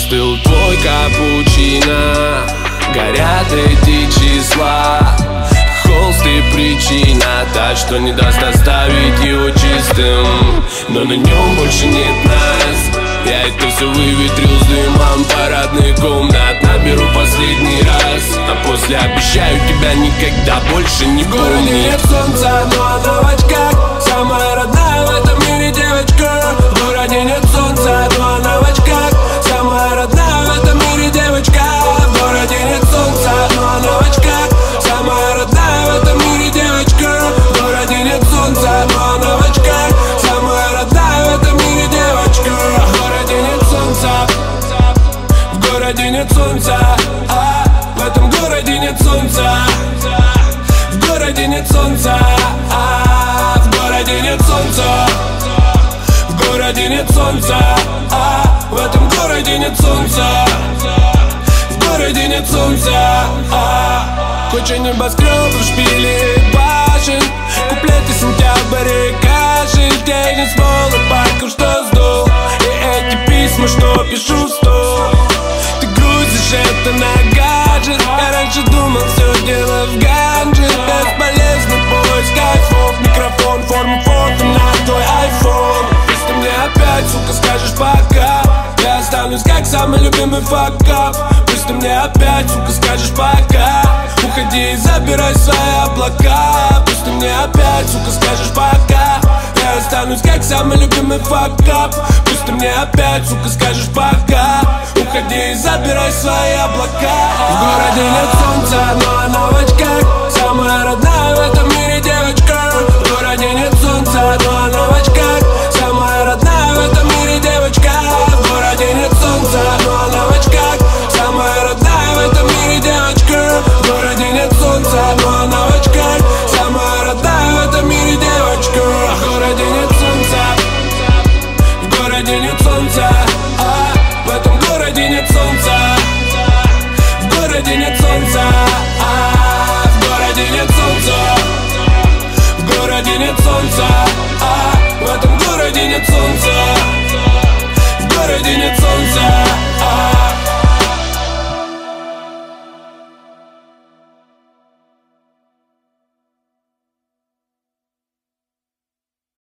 остыл твой капучино. Горят эти числа, холст и причина та, что не даст оставить его чистым. Но на нем больше нет нас. Я это все выветрил с дымом парадных комнат. Наберу последний раз, а после обещаю тебя никогда больше не помнить. В городе нет солнца, но она в очках, самая родная в этом мире девочка. В городе нет солнца, но она в очках, самая родная в этом мире девочка. В городе нет солнца, но она в очках, самая родная в этом мире девочка. В городе нет солнца, но она в очках, самая родная в этом мире девочка. В городе нет солнца, в городе нет солнца, в этом городе нет солнца. В городе нет солнца, в городе нет солнца. В городе нет солнца, в этом городе нет солнца. В городе нет солнца. Куча небоскребов, шпили и башен, куплеты сентябрь и кашель, теннис, полы, парков, что сдул. И эти письма, что пишу в стол. Ты грузишь это на гаджет. Я раньше думал, все дело в ганже. Бесполезный поиск айфон, микрофон, форму фото на твой айфон. Если мне опять, сука, скажешь пока, я останусь как самый любимый факап. Пусть ты мне опять, сука, скажешь пока, уходи и забирай свои облака. Пусть ты мне опять, сука, скажешь пока, я останусь как самый любимый факап. Пусть ты мне опять, сука, скажешь пока, уходи и забирай свои облака. В городе нет солнца, но